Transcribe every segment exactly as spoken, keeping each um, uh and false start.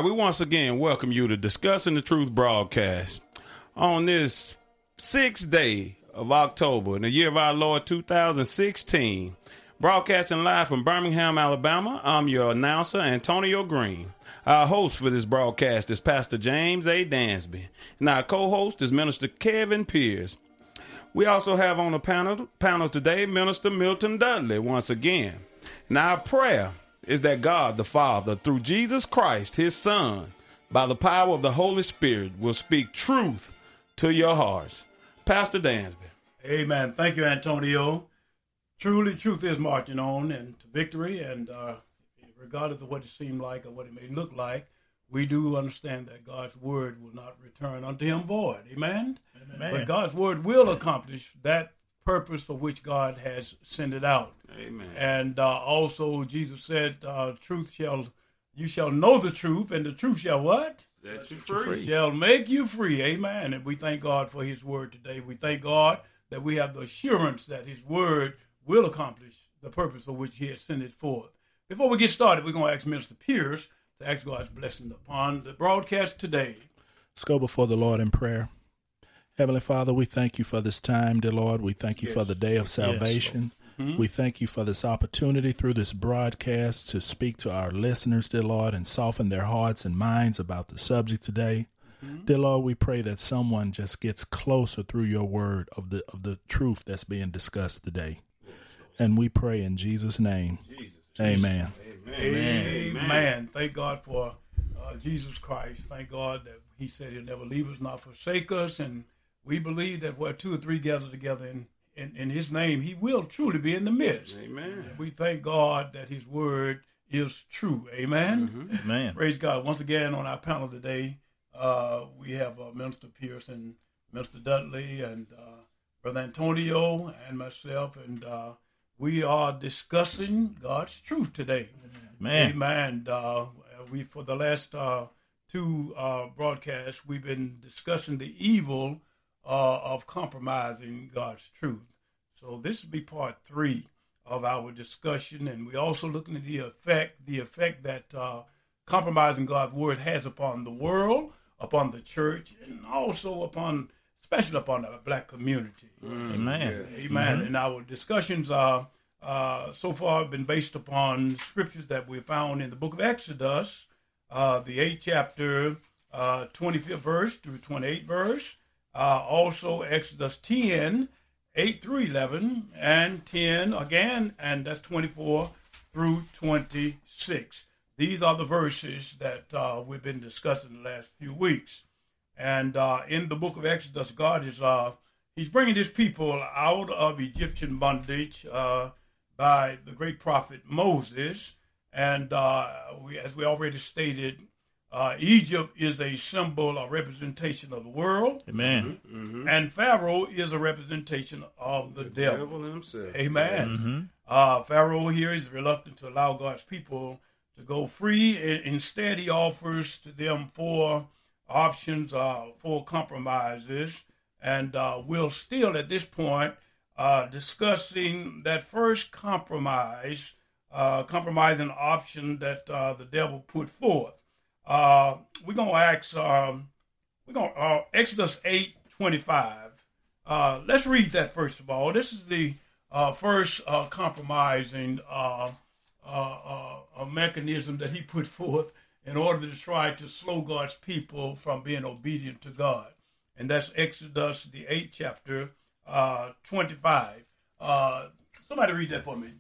right, we once again welcome you to Discussing the Truth broadcast on this sixth day of October in the year of our Lord two thousand sixteen. Broadcasting live from Birmingham, Alabama, I'm your announcer, Antonio Green. Our host for this broadcast is Pastor James A. Dansby, and our co-host is Minister Kevin Pierce. We also have on the panel, panel today Minister Milton Dudley once again. And our prayer is that God the Father, through Jesus Christ, his Son, by the power of the Holy Spirit, will speak truth to your hearts. Pastor Dansby. Amen. Thank you, Antonio. Truly, truth is marching on and to victory, and uh, regardless of what it seemed like or what it may look like, we do understand that God's word will not return unto him void. Amen? Amen. But God's word will accomplish that purpose for which God has sent it out. Amen. And uh, also, Jesus said, uh, "Truth shall, you shall know the truth, and the truth shall what? Set you free. Shall make you free." Amen. And we thank God for his word today. We thank God that we have the assurance that his word will accomplish the purpose for which he has sent it forth. Before we get started, we're going to ask Minister Pierce to ask God's blessing upon the broadcast today. Let's go before the Lord in prayer. Heavenly Father, we thank you for this time, dear Lord. We thank you yes. for the day of salvation. Yes, mm-hmm. We thank you for this opportunity through this broadcast to speak to our listeners, dear Lord, and soften their hearts and minds about the subject today. Mm-hmm. Dear Lord, we pray that someone just gets closer through your word of the of the truth that's being discussed today. And we pray in Jesus' name. Jesus. Amen. Amen. Amen. Amen. Thank God for uh, Jesus Christ. Thank God that he said he'll never leave us, not forsake us. And we believe that where two or three gather together in, in, in his name, he will truly be in the midst. Amen. And we thank God that his word is true. Amen. Mm-hmm. Amen. Praise God. Once again, on our panel today, uh, we have uh, Minister Pierce and Minister Dudley and uh, Brother Antonio and myself. And uh, we are discussing God's truth today. Amen. Amen. Uh, we, for the last uh, two uh, broadcasts, we've been discussing the evil Uh, of compromising God's truth. So this will be part three of our discussion, and we're also looking at the effect, the effect that uh, compromising God's word has upon the world, upon the church, and also upon, especially upon the black community. Mm, Amen. Amen. Mm-hmm. And our discussions are uh, so far have been based upon scriptures that we found in the book of Exodus, uh, the eighth chapter, uh, twenty-fifth verse through twenty-eighth verse. Uh, also Exodus ten, eight through eleven, and ten again, and that's twenty-four through twenty-six. These are the verses that uh, we've been discussing the last few weeks. And uh, in the book of Exodus, God is uh, he's bringing his people out of Egyptian bondage uh, by the great prophet Moses. And uh, we, as we already stated, Uh, Egypt is a symbol, a representation of the world. Amen. Mm-hmm. And Pharaoh is a representation of the, the devil. devil himself. Amen. Mm-hmm. Uh, Pharaoh here is reluctant to allow God's people to go free. Instead, he offers to them four options, uh, four compromises. And uh, we'll still, at this point, uh, discussing that first compromise, uh, compromising option that uh, the devil put forth. Uh, we're going to ask, um, we're going to, uh, Exodus eight twenty-five. Uh, let's read that first of all. This is the uh, first uh, compromising uh, uh, uh, mechanism that he put forth in order to try to slow God's people from being obedient to God. And that's Exodus, the eighth chapter, uh, twenty-five. Uh, somebody read that for me.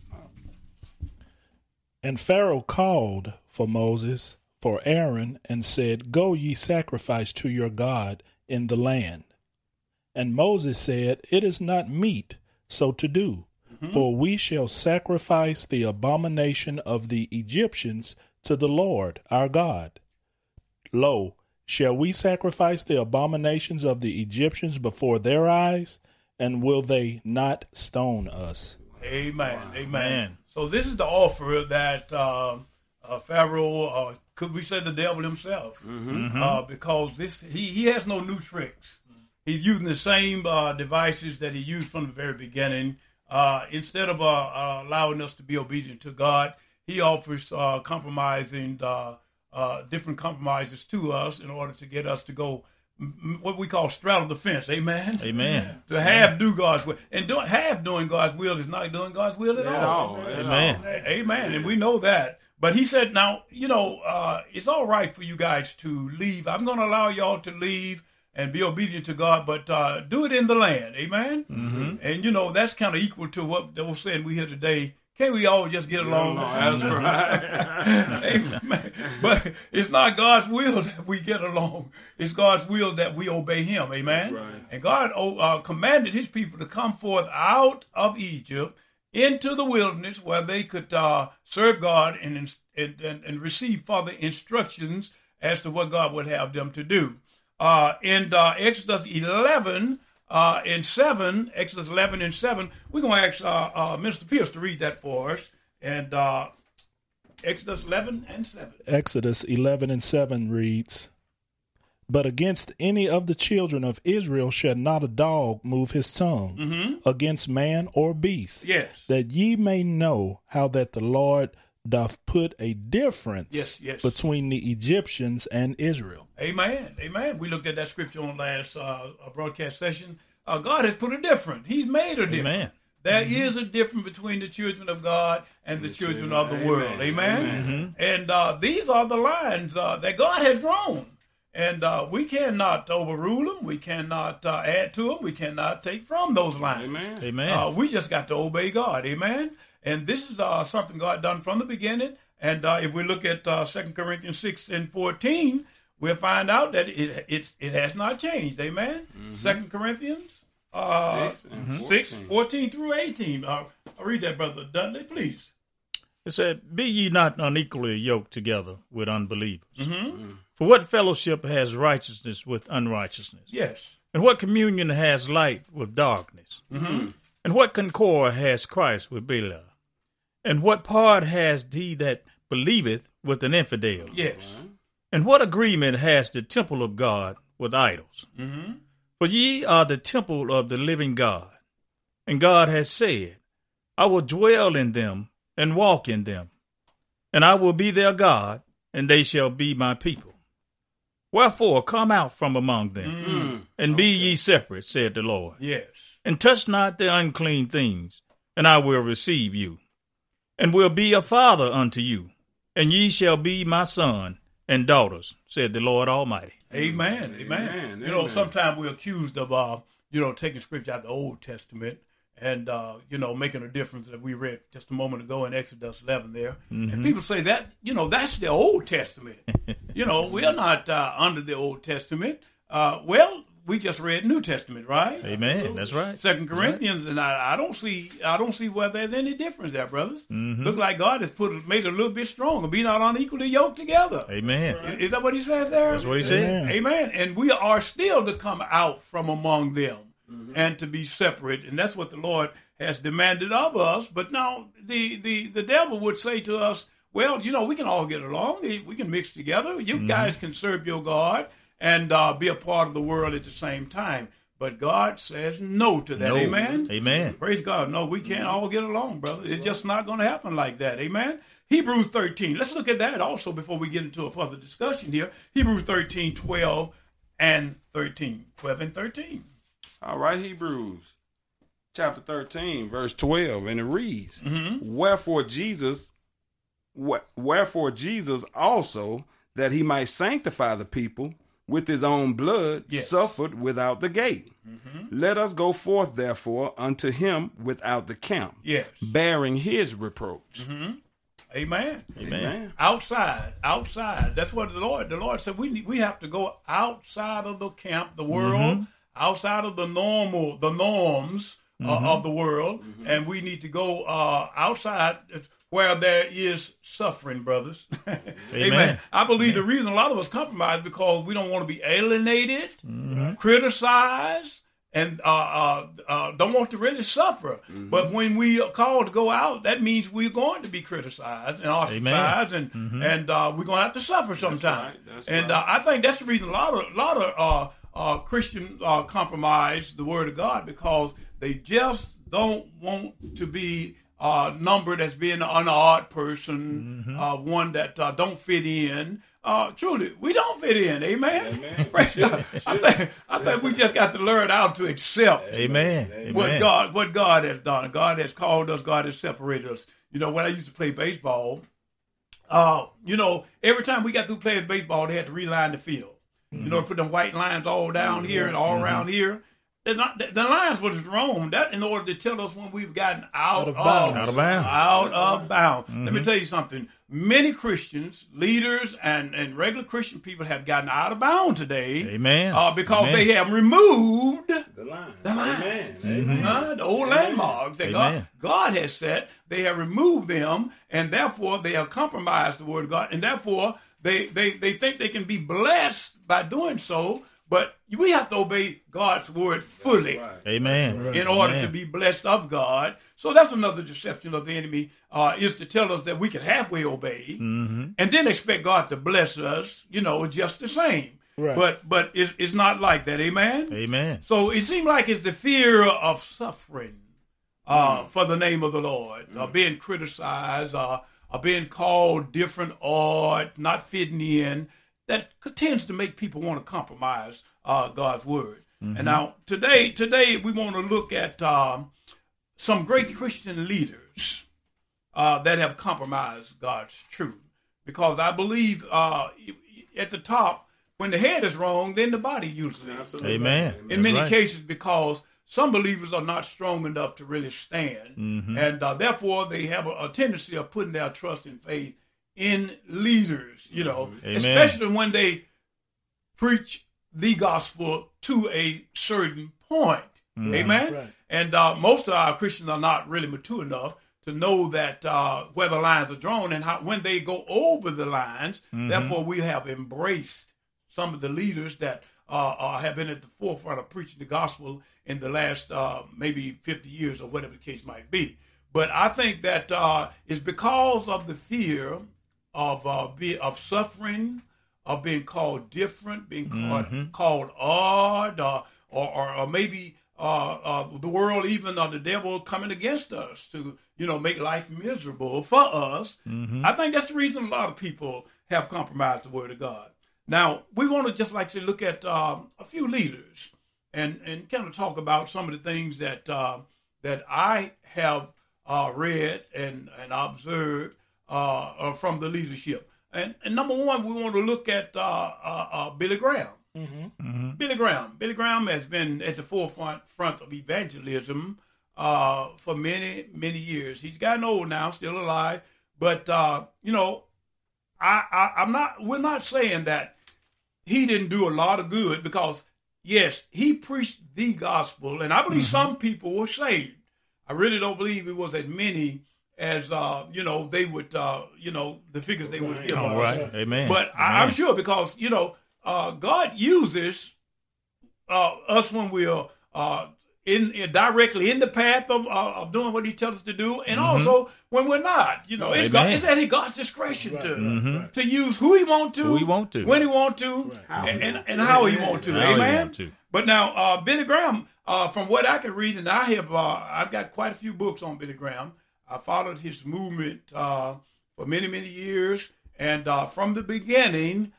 And Pharaoh called for Moses, for Aaron, and said, Go ye sacrifice to your God in the land. And Moses said, It is not meet so to do, mm-hmm. for we shall sacrifice the abomination of the Egyptians to the Lord our God. Lo, shall we sacrifice the abominations of the Egyptians before their eyes, and will they not stone us? Amen. Amen. So this is the offer that uh, uh, Pharaoh, uh, could we say the devil himself, mm-hmm. uh, because this he, he has no new tricks. He's using the same uh, devices that he used from the very beginning. Uh, instead of uh, uh, allowing us to be obedient to God, he offers uh, compromising uh, uh, different compromises to us in order to get us to go what we call straddle the fence. Amen. Amen. To have do God's will. And do, have doing God's will is not doing God's will at At all. all. At Amen. all. Amen. And we know that. But he said, now, you know, uh, it's all right for you guys to leave. I'm going to allow y'all to leave and be obedient to God, but uh, do it in the land. Amen. Mm-hmm. And, you know, that's kind of equal to what they were saying we here today. Can't we all just get along? That's right. Amen. But it's not God's will that we get along. It's God's will that we obey him. Amen. That's right. And God uh, commanded his people to come forth out of Egypt into the wilderness where they could uh, serve God and, and, and, and receive further instructions as to what God would have them to do. Uh, in uh, Exodus eleven, Uh, in seven, Exodus eleven and seven, we're going to ask uh, uh, Minister Pierce to read that for us. And uh, Exodus eleven and seven. Exodus eleven and seven reads, "But against any of the children of Israel shall not a dog move his tongue Mm-hmm. against man or beast, Yes. that ye may know how that the Lord doth put a difference Yes, yes. between the Egyptians and Israel." Amen. Amen. We looked at that scripture on last uh, broadcast session. Uh, God has put a difference. He's made a difference. Amen. There is a difference between the children of God and the, the children, children of the Amen. world. Amen. Amen. Mm-hmm. And uh, these are the lines uh, that God has drawn. And uh, we cannot overrule them. We cannot uh, add to them. We cannot take from those lines. Amen. Amen. Uh, we just got to obey God. Amen. And this is uh, something God done from the beginning. And uh, if we look at uh, Second Corinthians six and fourteen, we'll find out that it it's, it has not changed. Amen. Mm-hmm. Second Corinthians uh, six, and mm-hmm. six, fourteen through eighteen. Uh, I'll read that, Brother Dudley, please. It said, "Be ye not unequally yoked together with unbelievers. Mm-hmm. For what fellowship has righteousness with unrighteousness? Yes. And what communion has light with darkness? Mm-hmm. And what concord has Christ with Belial? And what part has he that believeth with an infidel? Yes. And what agreement has the temple of God with idols? Mm-hmm. For ye are the temple of the living God. And God has said, I will dwell in them and walk in them. And I will be their God, and they shall be my people. Wherefore come out from among them, mm-hmm. and be ye separate, said the Lord. Yes. And touch not the unclean things, and I will receive you. And will be a father unto you, and ye shall be my son and daughters, said the Lord Almighty. Amen. Amen. Amen. You know, Amen. sometimes we're accused of, uh, you know, taking scripture out of the Old Testament and, uh, you know, making a difference that we read just a moment ago in Exodus eleven there. Mm-hmm. And people say that, you know, that's the Old Testament. You know, we're not uh, under the Old Testament. Uh, well, we just read New Testament, right? Amen. That's right. Second Corinthians, right. And I, I don't see, I don't see where there's any difference there, brothers. Mm-hmm. Look like God has put made it a little bit stronger. Be not unequally yoked together. Amen. Is, is that what he says there? That's what he said. Amen. Amen. And we are still to come out from among them mm-hmm. and to be separate, and that's what the Lord has demanded of us. But now the the the devil would say to us, well, you know, we can all get along. We can mix together. You mm-hmm. guys can serve your God and uh, be a part of the world at the same time. But God says no to that. No. Amen? Amen. Praise God. No, we can't all get along, brother. It's just not going to happen like that. Amen? Hebrews thirteen. Let's look at that also before we get into a further discussion here. Hebrews thirteen, twelve, and thirteen. twelve and thirteen. All right, Hebrews chapter thirteen, verse twelve, and it reads, Mm-hmm. Wherefore Jesus, wherefore Jesus also, that he might sanctify the people, with his own blood yes. suffered without the gate. Mm-hmm. Let us go forth, therefore, unto him without the camp, yes. bearing his reproach. Mm-hmm. Amen. Amen. Amen. Outside, outside. That's what the Lord, the Lord said, we we have to go outside of the camp, the world, mm-hmm. outside of the normal, the norms uh, mm-hmm. of the world, mm-hmm. and we need to go uh, outside where there is suffering, brothers. Amen. Amen. I believe Amen. the reason a lot of us compromise because we don't want to be alienated, mm-hmm. criticized, and uh, uh, uh, don't want to really suffer. Mm-hmm. But when we are called to go out, that means we're going to be criticized and ostracized, Amen. and mm-hmm. and uh, we're going to have to suffer sometime. That's right. That's and right. uh, I think that's the reason a lot of lot of uh, uh, Christians uh, compromise the Word of God because they just don't want to be Uh, numbered as being an odd person, mm-hmm. uh, one that uh, don't fit in. uh, truly, we don't fit in. Amen. Amen. Praise God. I think I think we just got to learn how to accept Amen. what Amen. God what God has done. God has called us. God has separated us. You know, when I used to play baseball, uh, you know, every time we got through playing baseball, they had to reline the field. Mm-hmm. You know, put them white lines all down mm-hmm. here and all mm-hmm. around here. Not, the, the lines was drawn that in order to tell us when we've gotten out, out of bounds. Out of bounds. Out of bounds. Mm-hmm. Let me tell you something. Many Christians, leaders, and, and regular Christian people have gotten out of bounds today. Amen. Uh, because Amen. they have removed the line. The lines. Amen. Mm-hmm. Uh, the old Amen. landmarks that God, God has set. They have removed them, and therefore they have compromised the word of God, and therefore they, they, they think they can be blessed by doing so. But we have to obey God's word fully. Right. Amen. In order Amen. to be blessed of God. So that's another deception of the enemy, uh, is to tell us that we can halfway obey mm-hmm. and then expect God to bless us, you know, just the same. Right. But but it's, it's not like that. Amen? Amen. So it seems like it's the fear of suffering uh, mm. for the name of the Lord, mm. uh, being criticized, uh, uh, being called different art, not fitting in. That tends to make people want to compromise uh, God's word. Mm-hmm. And now today, today we want to look at um, some great Christian leaders uh, that have compromised God's truth. Because I believe uh, at the top, when the head is wrong, then the body usually is. Amen. In That's many right. cases, because some believers are not strong enough to really stand, mm-hmm. and uh, therefore they have a, a tendency of putting their trust and faith in leaders, you know, Amen. especially when they preach the gospel to a certain point. Mm-hmm. Amen? Right. And uh, most of our Christians are not really mature enough to know that uh, where the lines are drawn and how when they go over the lines, mm-hmm. therefore we have embraced some of the leaders that uh, uh, have been at the forefront of preaching the gospel in the last uh, maybe fifty years or whatever the case might be. But I think that uh, it's because of the fear of uh, be, of suffering, of being called different, being called, mm-hmm. called odd, uh, or, or or maybe uh, uh, the world, even uh, the devil coming against us to, you know, make life miserable for us. Mm-hmm. I think that's the reason a lot of people have compromised the word of God. Now, we want to just like to look at um, a few leaders and, and kind of talk about some of the things that uh, that I have uh, read and, and observed Uh, uh, from the leadership. And, and number one, we want to look at uh, uh, uh, Billy Graham. Mm-hmm. Mm-hmm. Billy Graham. Billy Graham has been at the forefront front of evangelism uh, for many, many years. He's gotten old now, still alive. But, uh, you know, I, I, I'm not, we're not saying that he didn't do a lot of good because, yes, he preached the gospel. And I believe mm-hmm. some people were saved. I really don't believe it was as many as, uh, you know, they would, uh, you know, the figures they would give All us. right. Amen. But Amen. I, I'm sure because, you know, uh, God uses uh, us when we're uh, in, in directly in the path of, uh, of doing what he tells us to do, and mm-hmm. also when we're not. You know, it's, God, it's at God's discretion right. to mm-hmm. to use who he want to, who he want to, when he want to, right. and, and, and how he want to. How Amen. he want to. But now, uh, Billy Graham, uh, from what I can read, and I have, uh, I've got quite a few books on Billy Graham. I followed his movement uh, for many, many years. And uh, from the beginning,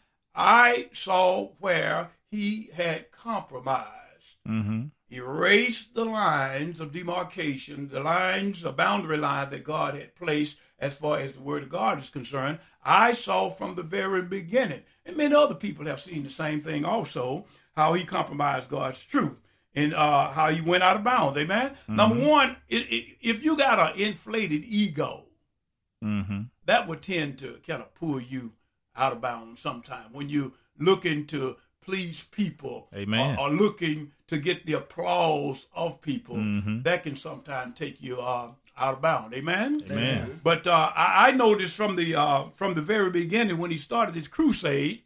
I saw where he had compromised, mm-hmm. erased the lines of demarcation, the lines, the boundary lines that God had placed as far as the Word of God is concerned. I saw from the very beginning, and many other people have seen the same thing also, how he compromised God's truth. And uh, how he went out of bounds, amen? Mm-hmm. Number one, it, it, if you got an inflated ego, mm-hmm. that would tend to kind of pull you out of bounds sometime. When you're looking to please people, amen. Or, or looking to get the applause of people, mm-hmm. that can sometimes take you uh, out of bounds, amen? Amen. But uh, I, I noticed from the uh, from the very beginning when he started his crusade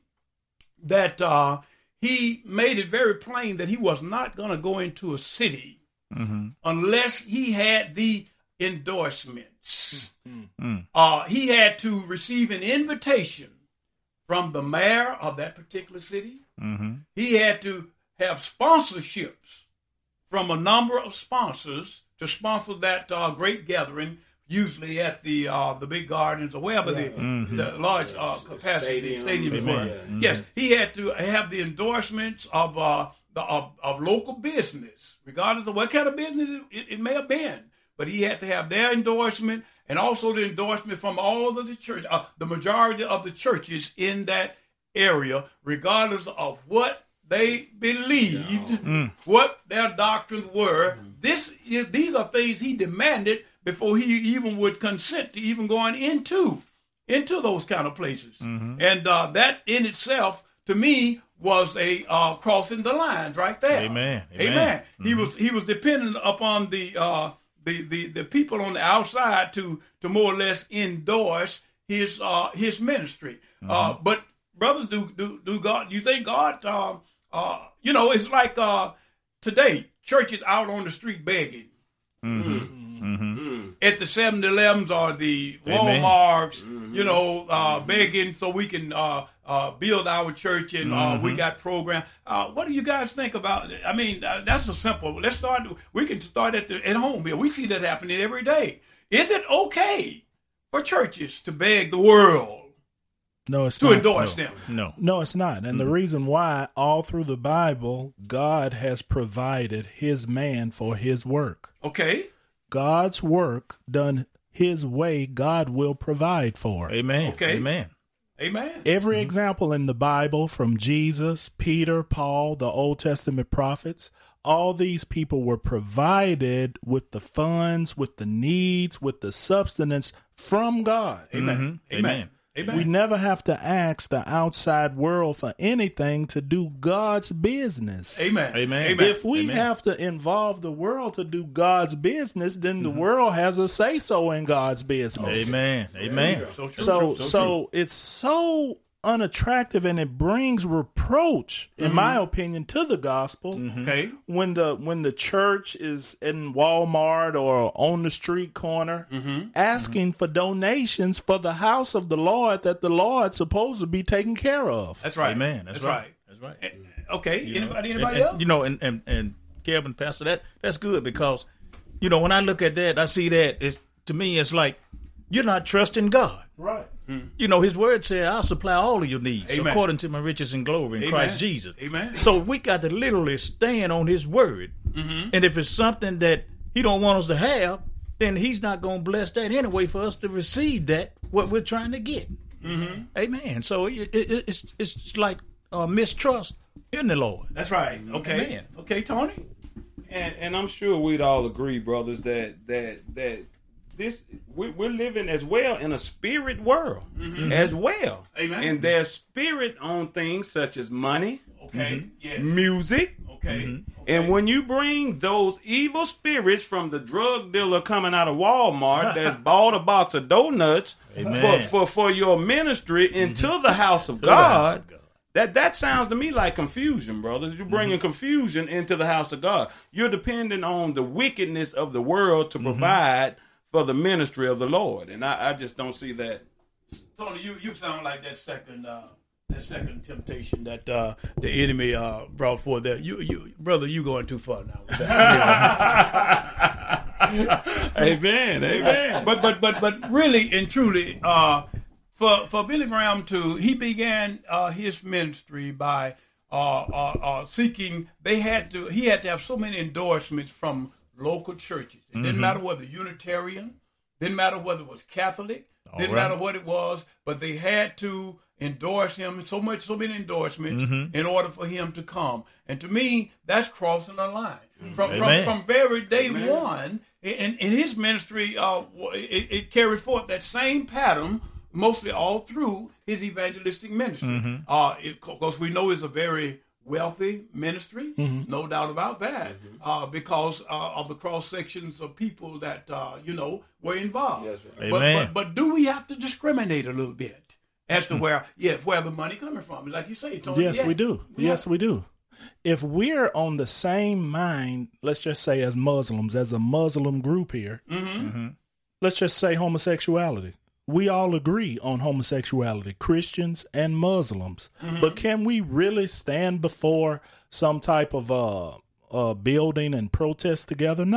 that uh, he made it very plain that he was not going to go into a city mm-hmm. unless he had the endorsements. Mm-hmm. Uh, he had to receive an invitation from the mayor of that particular city. Mm-hmm. He had to have sponsorships from a number of sponsors to sponsor that uh, great gathering usually at the uh, the big gardens or wherever the, Mm-hmm. the large uh, capacity Stadium. stadiums Amen. were. Mhm. Yes, he had to have the endorsements of uh, the of, of local business, regardless of what kind of business it, it may have been. But he had to have their endorsement and also the endorsement from all of the church, uh, the majority of the churches in that area, regardless of what they believed, Mm. what their doctrines were. This is, these are things he demanded before he even would consent to even going into into those kind of places. Mm-hmm. And uh, that in itself, to me, was a uh, crossing the lines right there. Amen. Amen. Amen. He was he was dependent upon the uh, the, the the people on the outside to to more or less endorse his uh, his ministry. Uh, but brothers, do do do God? You think God? Um, uh, you know, it's like uh, today, churches out on the street begging. At the seven elevens or the Amen. Walmarts, you know, uh, begging so we can uh, uh, build our church and uh, we got program. Uh, what do you guys think about it? I mean, uh, that's a simple. Let's start. We can start at the at home here. We see that happening every day. Is it okay for churches to beg the world No, it's to not. endorse No. them? No. No, it's not. And the reason why, all through the Bible, God has provided his man for his work. Okay. God's work done his way, God will provide for it. Amen. Okay. Amen. Amen. Every example in the Bible, from Jesus, Peter, Paul, the Old Testament prophets, all these people were provided with the funds, with the needs, with the substance from God. Amen. Mhm. Amen. Amen. Amen. We never have to ask the outside world for anything to do God's business. Amen. Amen. Amen. If we Amen. have to involve the world to do God's business, then the world has a say so in God's business. Amen. Amen. So true. So, true, so, true. it's so unattractive, and it brings reproach, in my opinion, to the gospel. Okay. When the when the church is in Walmart or on the street corner asking for donations for the house of the Lord that the Lord's supposed to be taken care of. That's right. Amen. That's, That's right. right. That's right. Eh, Okay. You know, anybody? and- Anybody and, else? You know, and, and, and Kevin, Pastor, that that's good because, you know, when I look at that, I see that it's, to me, it's like you're not trusting God. Right. You know, his word said, I'll supply all of your needs Amen. according to my riches and glory in Amen. Christ Jesus. Amen. So we got to literally stand on his word. And if it's something that he don't want us to have, then he's not going to bless that anyway for us to receive that, what we're trying to get. Amen. So it, it, it's, it's like uh, mistrust in the Lord. That's right. Okay. Amen. Okay, Tony. And and I'm sure we'd all agree, brothers, that that that this we, we're living as well in a spirit world as well. Amen. And there's spirit on things such as money, Okay. Yes. music. Okay. okay. And when you bring those evil spirits from the drug dealer coming out of Walmart that's bought a box of donuts for, Amen. for, for your ministry into the house of the house God, of God. that that sounds to me like confusion, brothers. You're bringing confusion into the house of God. You're depending on the wickedness of the world to provide for the ministry of the Lord. And I, I just don't see that. Tony, you, you sound like that second uh, that second temptation that uh, the enemy uh, brought forth there. You you brother, you going too far now. with that. Amen. Amen. but but but but really and truly, uh, for for Billy Graham to he began uh, his ministry by uh, uh, uh, seeking. They had to he had to have so many endorsements from local churches. It didn't matter whether Unitarian, didn't matter whether it was Catholic, All didn't right. matter what it was, but they had to endorse him so much, so many endorsements in order for him to come. And to me, that's crossing the line. From from, Amen. from very day one, in, in his ministry, uh, it, it carried forth that same pattern mostly all through his evangelistic ministry. Uh, it, of course, we know it's a very wealthy ministry, no doubt about that, uh, because uh, of the cross sections of people that uh, you know were involved. Yes, sir. But, Amen. but but do we have to discriminate a little bit as to where yeah where the money coming from? Like you say, Tony. Yes, yeah. we do. Yes, we do. If we're on the same mind, let's just say as Muslims, as a Muslim group here, let's just say homosexuality. We all agree on homosexuality, Christians and Muslims. But can we really stand before some type of uh, uh, building and protest together? No.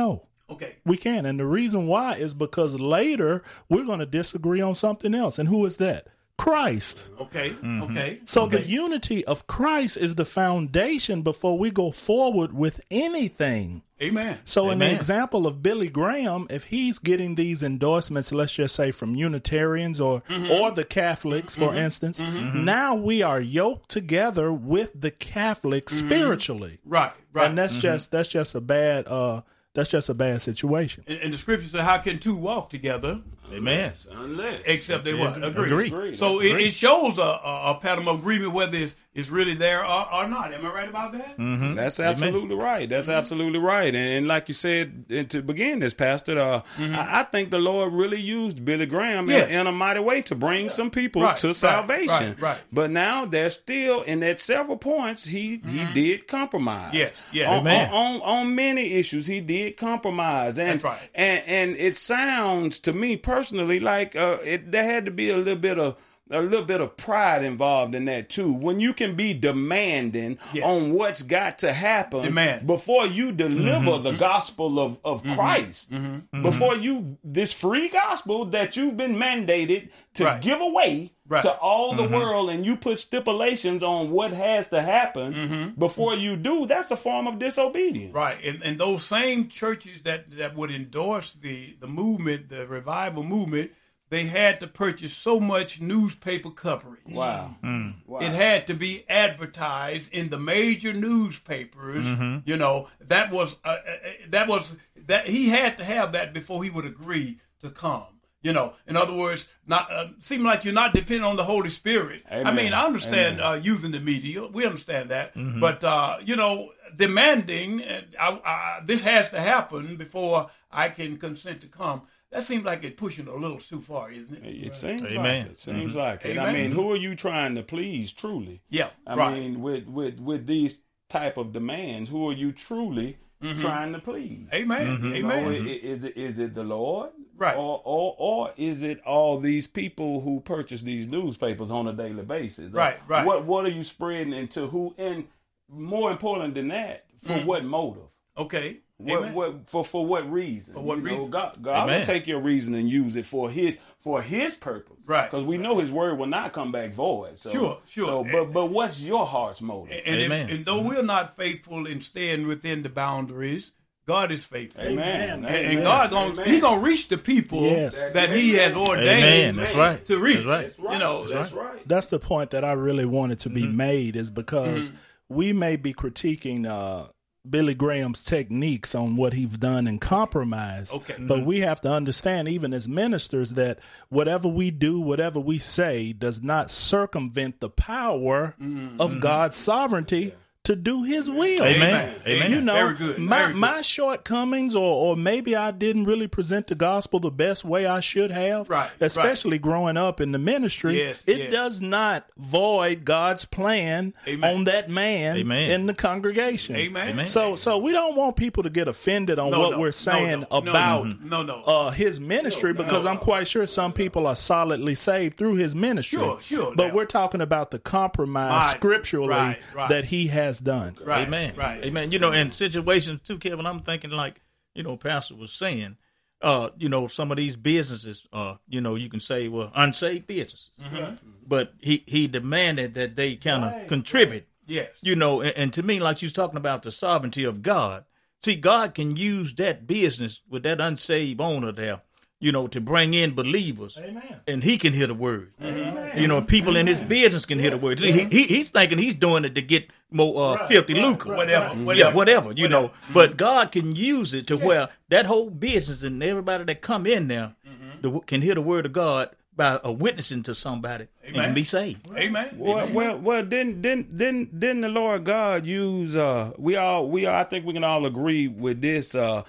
Okay. We can. And the reason why is because later we're going to disagree on something else. And who is that? Christ. Okay. Okay. So okay. the unity of Christ is the foundation before we go forward with anything. Amen. So in Amen. the example of Billy Graham, if he's getting these endorsements, let's just say from Unitarians or Mm-hmm. or the Catholics, for instance, now we are yoked together with the Catholics spiritually. Right. Right. And that's just that's just a bad uh that's just a bad situation. and, and the scripture says, "How can two walk together Amen. Unless. except they what agree?" Agree. Agree. So That's it, it shows a, a, a pattern of agreement whether it's, it's really there or, or not. Am I right about that? Mm-hmm. That's absolutely right. That's absolutely right. And, and like you said, and to begin this, Pastor, uh, I, I think the Lord really used Billy Graham Yes. in, in a mighty way to bring some people Right, to right, salvation. right, right. But now there's still, and at several points, he, he did compromise. Yes, yes. On, Amen. on, on, on many issues, he did compromise. And, That's right. And, and it sounds to me personally like uh, it, there had to be a little bit of a little bit of pride involved in that too. When you can be demanding Yes. on what's got to happen Demand. before you deliver the gospel of, of Christ, before you this free gospel that you've been mandated to Right. give away Right. to all the world, and you put stipulations on what has to happen before you do, that's a form of disobedience. Right, and and those same churches that, that would endorse the, the movement, the revival movement, they had to purchase so much newspaper coverage. Wow. Wow. It had to be advertised in the major newspapers. You know, that was uh, uh, that was that he had to have that before he would agree to come. You know, in other words, not uh, seem like you're not depending on the Holy Spirit. I Amen. mean, I understand Amen. uh, using the media. We understand that, but uh, you know, demanding uh, I, I, this has to happen before I can consent to come. That seems like it's pushing a little too far, isn't it? It seems Amen. like it. Seems like it. I Amen. mean, who are you trying to please truly? Yeah, I right. mean, with, with, with these type of demands, who are you truly trying to please? Amen. You Amen. know, i- is it is it the Lord, Right. Or, or or is it all these people who purchase these newspapers on a daily basis? Right, right. What what are you spreading into who? And more important than that, for what motive? Okay. What, Amen. what for for what reason? For what You know, reason? God, God will Amen. take your reason and use it for his for his purpose, Right. Because we know His word will not come back void. So, Sure, sure. So, but but what's your heart's motive? And, if, Amen. and though we're not faithful in staying within the boundaries, God is faithful. Amen. And, Amen. and God gonna Amen. He gonna reach the people Yes. that He has Amen. ordained That's right. to reach. That's right. That's right. You know, That's right. That's the point that I really wanted to be made, is because we may be critiquing uh, Billy Graham's techniques on what he's done in compromise. Okay. But we have to understand, even as ministers, that whatever we do, whatever we say, does not circumvent the power of God's sovereignty to do his will. Amen. Amen. You know, Very good. my Very good. my shortcomings, or or maybe I didn't really present the gospel the best way I should have, Right, especially growing up in the ministry. Yes, it yes. does not void God's plan Amen. on that man Amen. in the congregation. Amen. Amen. So so we don't want people to get offended on No, what no, we're no, saying no, no, about no, no. Uh, his ministry, because I'm quite sure some people are solidly saved through his ministry. Sure, sure, But now. we're talking about the compromise Right, scripturally right, right. that he has done. Right. Amen. Right. Amen. You know, in situations too, Kevin, I'm thinking like, you know, Pastor was saying, uh, you know, some of these businesses, uh, you know, you can say, well, unsaved businesses. But he, he demanded that they kind of contribute, Yes. you know, and, and to me, like you was talking about the sovereignty of God. See, God can use that business with that unsaved owner there, you know, to bring in believers. Amen. And he can hear the word. You know, people in his business can hear the word. See, he, he, he's thinking he's doing it to get more uh, filthy lucre. Whatever, Yeah, whatever. whatever, you know. But God can use it to where that whole business and everybody that come in there the, can hear the word of God by uh, witnessing to somebody and Amen. can be saved. Amen. Well, Amen. well, well. Didn't didn't didn't didn't the Lord God use? Uh, we all we all, I think we can all agree with this. Uh,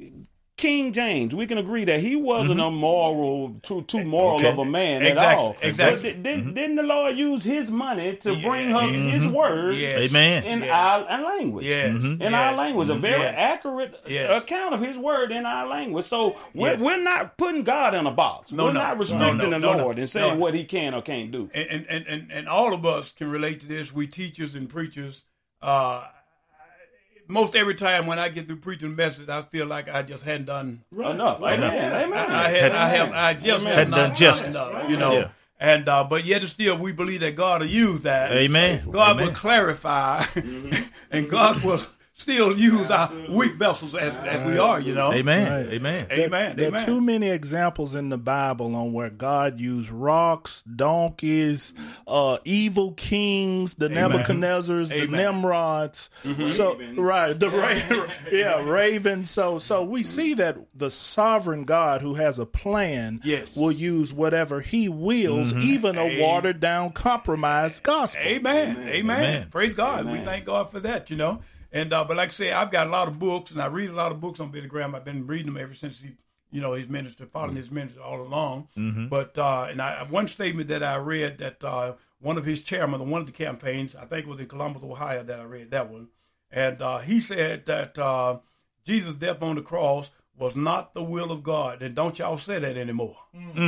King James, we can agree that he wasn't a moral, too too moral Okay. of a man at Exactly, all. exactly. But didn't, didn't the Lord use His money to Yeah. bring us His word Yes. Amen. in Yes. our language? Yes. In Yes. our language, a very Yes. accurate Yes. account of His word in our language. So we're, Yes. we're not putting God in a box. No, we're no. not No, restricting no, the no, no. Lord and saying No. what He can or can't do. and, and, and, and all of us can relate to this. We teachers and preachers, uh, most every time when I get through preaching the message, I feel like I just hadn't done enough. Amen. Amen. I, I had, I have, I just Amen. have not Done justice. enough, you know. Yeah. And uh, but yet and still, we believe that God will use that. Amen. God Amen. will clarify, and God will still use our weak vessels as, as we are. You know. Amen. Right. Amen. Amen. There Amen. are too many examples in the Bible on where God used rocks, donkeys, uh, evil kings, the Nebuchadnezzars, the Amen. Nimrods. So right, the ra- yeah, ravens. So so we see that the sovereign God who has a plan Yes. will use whatever He wills, even a watered down, compromised gospel. Amen. Amen. Amen. Praise God. We Amen. thank God for that, you know. And uh, but like I say, I've got a lot of books, and I read a lot of books on Billy Graham. I've been reading them ever since he, you know, his ministry, following his ministry all along. But uh, and I one statement that I read that uh, one of his chairmen on one of the campaigns, I think it was in Columbus, Ohio, that I read that one, and uh, he said that uh, Jesus' death on the cross was not the will of God, and don't y'all say that anymore.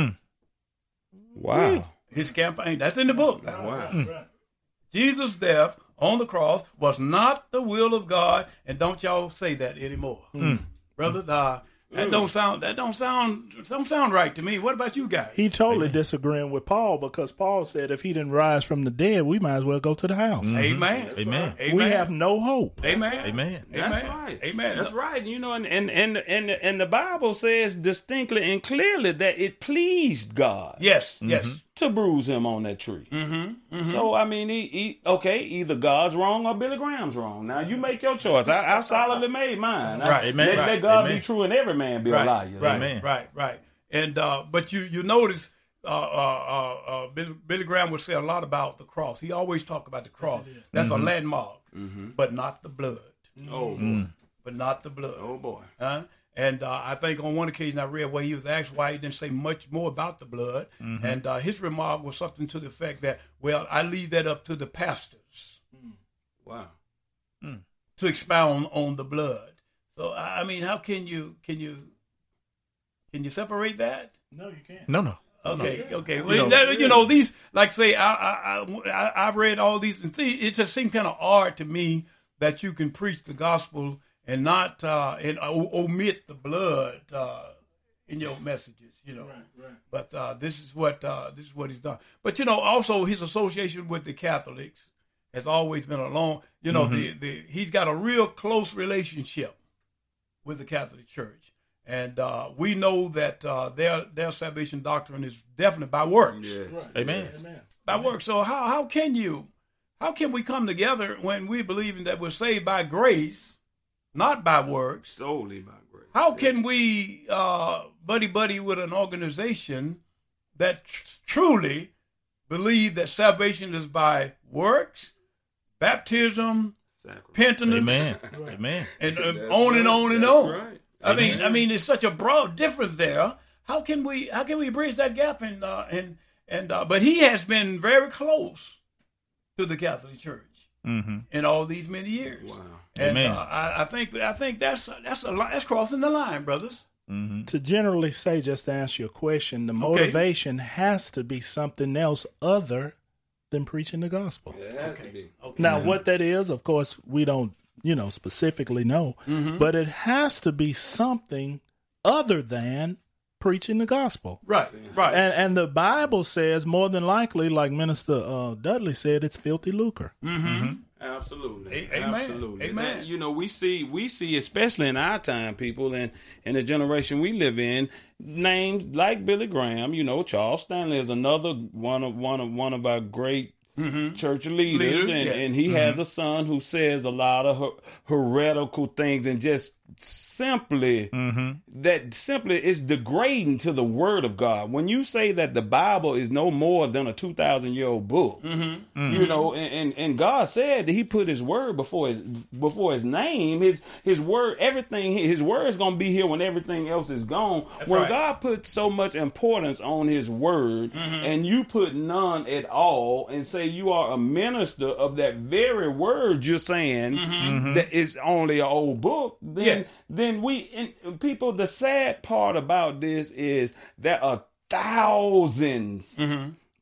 Wow. His campaign, that's in the book. Wow. Jesus' death on the cross was not the will of God, and don't y'all say that anymore, brothers. Uh, that don't sound that don't sound don't sound right to me. What about you guys? He totally disagreeing with Paul because Paul said if he didn't rise from the dead, we might as well go to the house. Amen. Amen. Amen. We have no hope. Amen. Amen. That's Amen. right. Amen. That's right. You know, and and and and, and the Bible says distinctly and clearly that it pleased God Yes. Yes. to bruise him on that tree. Mm-hmm. So I mean, he, he okay, either God's wrong or Billy Graham's wrong. Now you make your choice. I, I solidly made mine. I- Right. Amen. Let, let Right. God Amen. be true and every man be Right. a liar. Right. Amen. Right. Right. And uh, but you you notice. Uh, uh, uh, uh, Billy, Billy Graham would say a lot about the cross. He always talked about the cross. That's a landmark, but not the blood. Oh boy. But not the blood. Oh boy. Huh? And uh, I think on one occasion I read where he was asked why he didn't say much more about the blood. And uh, his remark was something to the effect that, well, I leave that up to the pastors Wow. to expound on the blood. So, I I mean, how can you, can you, can you separate that? No, you can't. No, no. Okay, okay. You Well, know- that- you know, these, like say, I, I, I, I've read all these, and see, it just seems kind of odd to me that you can preach the gospel and not uh, and o- omit the blood uh, in your messages, you know. Right, right. But uh, this is what uh, this is what he's done. But you know, also his association with the Catholics has always been a long. You know, the, the he's got a real close relationship with the Catholic Church, and uh, we know that uh, their their salvation doctrine is definitely by works. Yes. Amen. Amen. By works. So how how can you how can we come together when we believe in that we're saved by grace, not by works? Solely by grace. How can we uh, buddy buddy with an organization that tr- truly believe that salvation is by works, baptism, Sacrifice. penitence, Amen. Amen. and uh, That's on and right. on and That's on? right. I mean, I mean, it's such a broad difference there. How can we how can we bridge that gap? And uh, and and uh, but he has been very close to the Catholic Church Mm-hmm. in all these many years. Wow. And Amen. uh, I, I think I think that's that's a li- that's crossing the line, brothers. Mm-hmm. To generally say, just to answer your question, the motivation has to be something else other than preaching the gospel. It has to be. Okay. Now, what that is, of course, we don't, you know, specifically know, but it has to be something other than preaching the gospel. Right, right. And and the Bible says more than likely, like Minister uh, Dudley said, it's filthy lucre. Absolutely. A- amen. Absolutely. Amen. That, you know, we see we see especially in our time, people and in the generation we live in, names like Billy Graham, you know, Charles Stanley is another one of one of one of our great church leaders, Leaders, and, yes. and he has a son who says a lot of her, heretical things and just simply that simply is degrading to the word of God. When you say that the Bible is no more than a two thousand year old book, you know, and, and, and God said that he put his word before his before his name, his his word, everything, his word is going to be here when everything else is gone. When right. God put so much importance on his word and you put none at all and say you are a minister of that very word you're saying that is only an old book, then Yes. then we and people, the sad part about this is there are thousands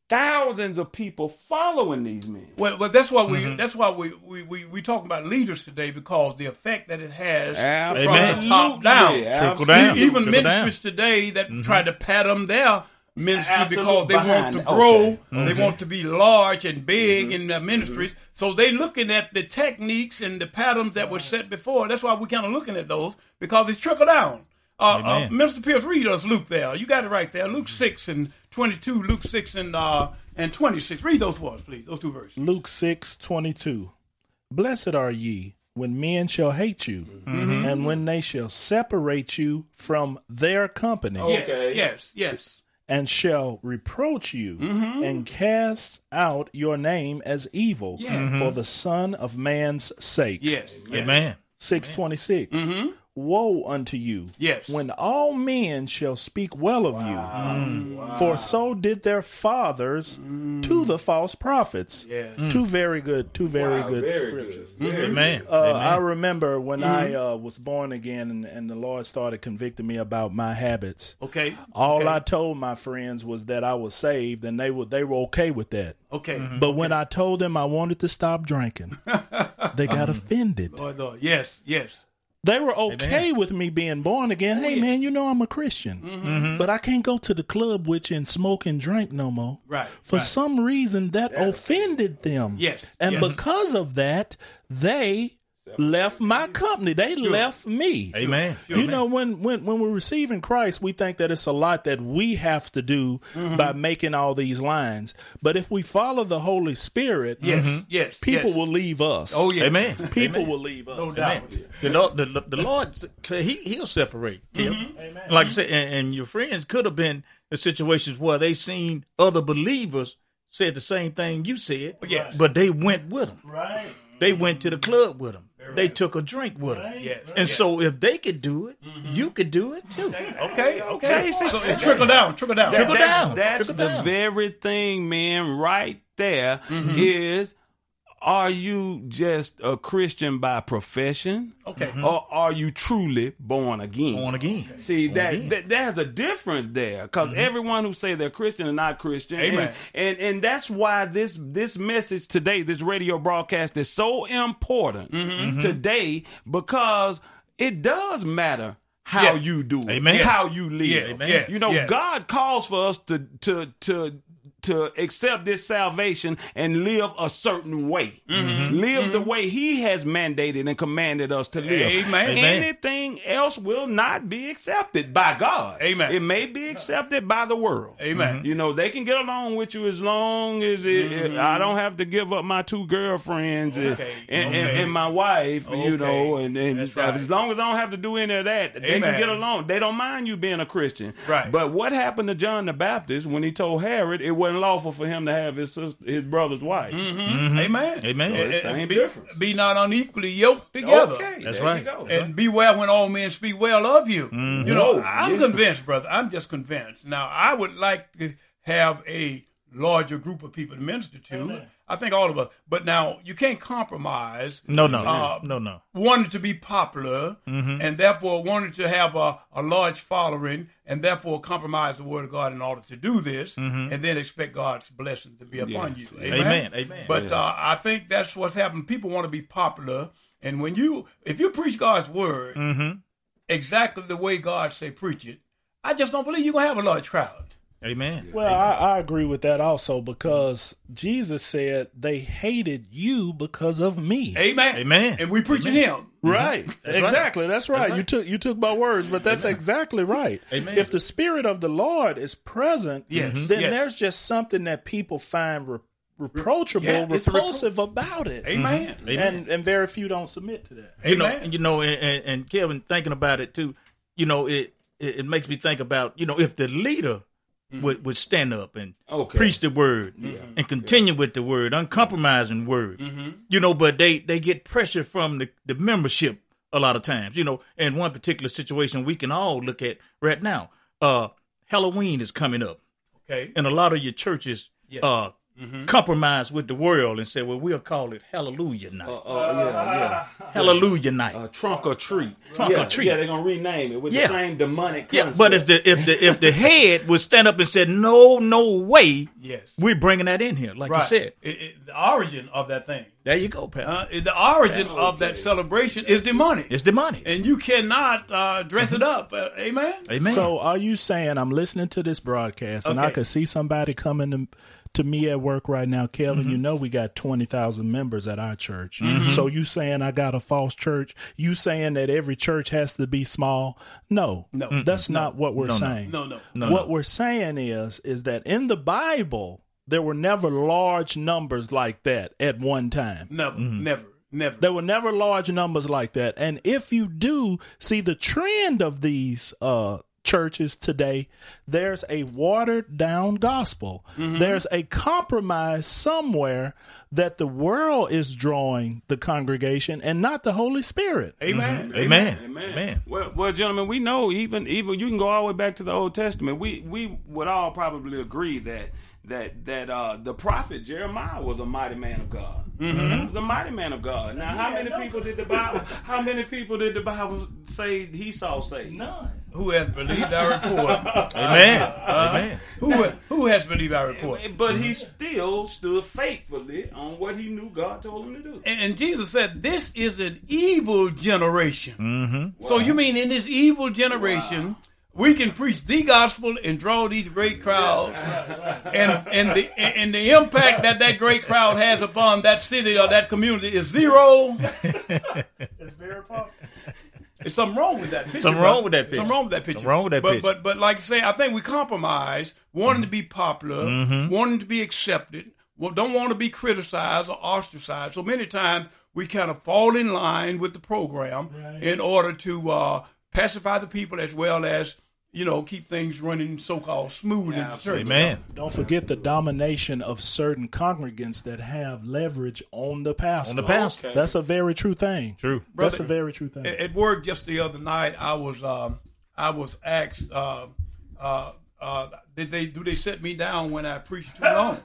thousands of people following these men. Well, well, that's why we mm-hmm. that's why we we we we talk about leaders today, because the effect that it has Absolutely. from the top down, Yeah, trickle down, even trickle ministries down. today that mm-hmm. try to pat them there. Ministry Absolute because they want to behind. grow, Okay. they Mm-hmm. want to be large and big Mm-hmm. in their ministries. Mm-hmm. So they looking at the techniques and the patterns that were set before. That's why we're kind of looking at those, because it's trickle down. Uh, uh, Minister Pierce, read us Luke there. You got it right there. Luke six and twenty-two. Luke six and uh, and twenty-six. Read those for us, please. Those two verses. Luke six twenty-two. Blessed are ye when men shall hate you, mm-hmm. and when they shall separate you from their company. Okay. Yes, yes, yes. And shall reproach you, mm-hmm. and cast out your name as evil, yeah. mm-hmm. for the Son of Man's sake. Yes. yes. Amen. six twenty-six. Mm-hmm. Woe unto you, yes. when all men shall speak well of wow. you. Mm. Wow. For so did their fathers mm. to the false prophets. Yes. Mm. Two very good, two very wow, good very scriptures. Good. Mm-hmm. Amen. Uh, Amen. I remember when mm-hmm. I uh, was born again, and, and the Lord started convicting me about my habits. Okay. All okay. I told my friends was that I was saved, and they were they were okay with that. Okay. Mm-hmm. But okay. when I told them I wanted to stop drinking, they got offended. Lord, Lord. Yes, yes. They were okay Amen. with me being born again. Hey, man, you know I'm a Christian. Mm-hmm. But I can't go to the club with you and smoke and drink no more. Right. For right. some reason, that Yeah. offended them. Yes. And yes. because of that, they left my company. They sure. left me. Amen. You Amen. know, when, when, when we're receiving Christ, we think that it's a lot that we have to do mm-hmm. by making all these lines. But if we follow the Holy Spirit, Yes, mm-hmm. yes. people yes. will leave us. Oh, yeah. Amen. People Amen. will leave us. No doubt. The Lord, the, the Lord, he he'll separate. Mm-hmm. Amen. Like I said, and, and your friends could have been in situations where they seen other believers said the same thing you said, Yes. but they went with them. Right. They went to the club with them. They took a drink with them. Yes. And yes. so if they could do it, mm-hmm. you could do it too. Okay, okay. So it's trickle down, trickle down. Trickle That- down. That's Trickle the down. very thing, man, right there is. Mm-hmm. Are you just a Christian by profession? Okay. Or are you truly born again? Born again. See, Born that, again. that there's a difference there, because Mm-hmm. everyone who say they're Christian are not Christian. Amen. And, and and that's why this this message today, this radio broadcast, is so important Mm-hmm. today, because it does matter how Yeah. you do it, Amen. how you live. Yeah. Amen. Yeah. You know, Yeah. God calls for us to to to to accept this salvation and live a certain way. Mm-hmm. Live mm-hmm. the way he has mandated and commanded us to live. Amen. Amen. Anything else will not be accepted by God. Amen. It may be accepted by the world. Amen. You know, they can get along with you as long as it, Mm-hmm. it- I don't have to give up my two girlfriends and- Okay. and, and, Okay. and my wife, you Okay. know, and, and That's right. as long as I don't have to do any of that, they Amen. can get along. They don't mind you being a Christian. Right. But what happened to John the Baptist when he told Herod it wasn't lawful for him to have his sister, his brother's wife? Mm-hmm. Amen. Amen. So it's And- same and be, difference. be not unequally yoked together. Okay, That's there right. You go. And beware when all men speak well of you. You know, Oh, I'm yeah. convinced, brother. I'm just convinced. Now, I would like to have a larger group of people to minister to. I think all of us. But now, you can't compromise. No, no, Uh, no, no. Wanted to be popular, and therefore wanted to have a, a large following, and therefore compromise the word of God in order to do this, and then expect God's blessing to be upon Yes. you. Amen. Amen. But Yes. uh, I think that's what's happened. People want to be popular, and when you, if you preach God's word exactly the way God say preach it, I just don't believe you're gonna have a large crowd. Amen. Well, I, I agree with that also, because Jesus said they hated you because of me. Amen. Amen. And we preaching Him. Right. That's exactly. right. That's, right. That's right. You took you took my words, but that's exactly right. Amen. If the Spirit of the Lord is present, Yes. then Yes. there's just something that people find re- reproachable, Yeah, it's a repulsive about it. Amen. Amen. And and very few don't submit to that. You know, Amen. and, you know, and, and, and Kevin, thinking about it too, you know, it, it, it makes me think about, you know, if the leader would, would stand up and Okay. preach the word and continue with the word, uncompromising word, you know, but they, they get pressure from the, the membership a lot of times, you know, and one particular situation we can all look at right now. Uh, Halloween is coming up, Okay. and a lot of your churches Yes. uh, mm-hmm. compromise with the world and say, well, we'll call it Hallelujah Night. Uh, uh, yeah, yeah. Hallelujah Night. Uh, trunk or treat. Trunk yeah, or treat. Yeah, they're gonna rename it with Yeah. the same demonic Yeah, concept. but if the if the if the head would stand up and said, no, no way, Yes. we're bringing that in here, like Right. you said. It, it, the origin of that thing. There you go, Pastor. Uh, the origin Okay. of that celebration is demonic. It's demonic. And you cannot uh, dress it up. Uh, amen? Amen. So are you saying I'm listening to this broadcast and I Okay. could see somebody coming to, to me at work right now, Kelvin, Mm-hmm. you know we got twenty thousand members at our church. So you saying I got a false church? You saying that every church has to be small? No. No. That's not what we're No, no. saying. No, no. No, what no. we're saying is is that in the Bible there were never large numbers like that at one time. Never, never, never. There were never large numbers like that. And if you do see the trend of these uh, churches today, there's a watered down gospel. There's a compromise somewhere that the world is drawing the congregation and not the Holy Spirit. Amen. Amen. Amen. Amen. Well, well, gentlemen, we know even even you can go all the way back to the Old Testament. We we would all probably agree that that that uh, the prophet Jeremiah was a mighty man of God. Mm-hmm. He was a mighty man of God. Now, how many people did the Bible? How many people did the Bible say he saw saved? None. Who has believed our report? Amen. Uh, Amen. Who who has believed our report? But he still stood faithfully on what he knew God told him to do. And, and Jesus said, "This is an evil generation." Mm-hmm. So you mean in this evil generation, we can preach the gospel and draw these great crowds, and and the and the impact that that great crowd has upon that city or that community is zero. It's very possible. There's something wrong with that picture. Something brother. wrong with that picture. Something wrong with that picture. Something wrong with that but, picture. But but like I say, I think we compromise, wanting to be popular, Mm-hmm. wanting to be accepted, well, don't want to be criticized or ostracized. So many times we kind of fall in line with the program in order to uh, pacify the people as well as, you know, keep things running so-called smooth in the church. Amen. Don't forget the domination of certain congregants that have leverage on the pastor. On the pastor. That's a very true thing. True. That's Brother, a very true thing. At at work just the other night, I was um, I was asked, uh, uh, uh, did they do they set me down when I preached too long?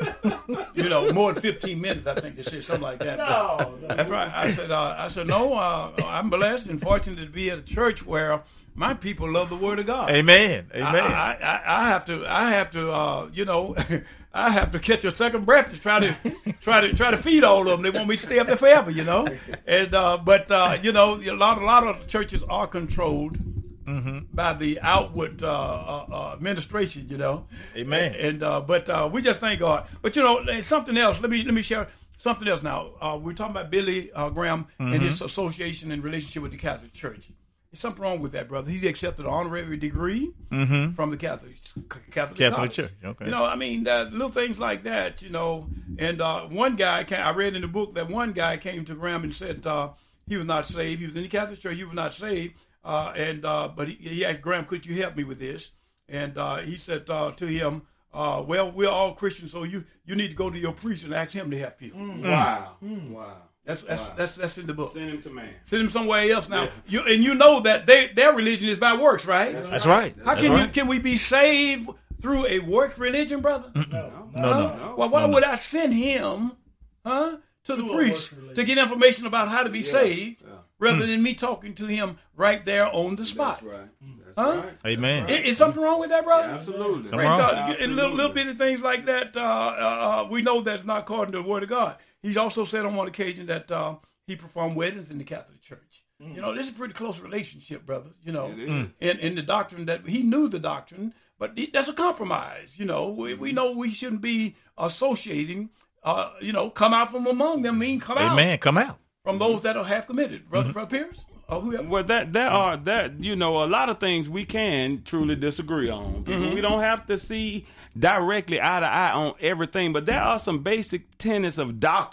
You know, more than fifteen minutes. I think they said something like that. No, no. That's right. I said, uh, I said no. Uh, I'm blessed and fortunate to be at a church where my people love the Word of God. Amen. I, Amen. I, I, I have to, I have to, uh, you know, I have to catch a second breath to try to, try to, try to feed all of them. They want me to stay up there forever, you know. And uh, but uh, you know, a lot, a lot of churches are controlled Mm-hmm. by the outward uh, uh, uh, administration, you know. Amen. And uh, but uh, we just thank God. But you know, there's something else. Let me let me share something else now. Uh, we're talking about Billy uh, Graham Mm-hmm. and his association and relationship with the Catholic Church. There's something wrong with that, brother. He accepted an honorary degree Mm-hmm. from the Catholic Catholic, Catholic College. Church, okay. You know, I mean, uh, little things like that. You know, and uh, one guy came, I read in the book that one guy came to Graham and said uh, he was not saved. He was in the Catholic Church. He was not saved. Uh, and uh, but he, he asked Graham, "Could you help me with this?" And uh, he said uh, to him, uh, "Well, we're all Christians, so you, you need to go to your priest and ask him to help you." Wow. Wow. That's that's, Wow. that's that's in the book. Send him to man. Send him somewhere else now. You and you know that they, their religion is by works, right? That's right. How That's can right. you can we be saved through a work religion, brother? No, no. No. Well, why would I send him, huh, to the To a priest work religion. to get information about how to be saved, rather than me talking to him right there on the spot? That's right. That's Huh? right. Amen. I- Is, something wrong with that, brother? Absolutely. Come Praise on. God. And little, little Absolutely. bitty things like that, uh, uh, we know that's not according to the Word of God. He's also said on one occasion that uh, he performed weddings in the Catholic Church. You know, this is a pretty close relationship, brothers. You know, It is. in, in the doctrine that he knew the doctrine, but he, that's a compromise. You know, we, we know we shouldn't be associating. Uh, you know, come out from among them mean come out Amen. Come out. from those that are half committed, brother, brother Pierce. Or whoever. Well, that there are that you know a lot of things we can truly disagree on. People, We don't have to see directly eye to eye on everything, but there are some basic tenets of doctrine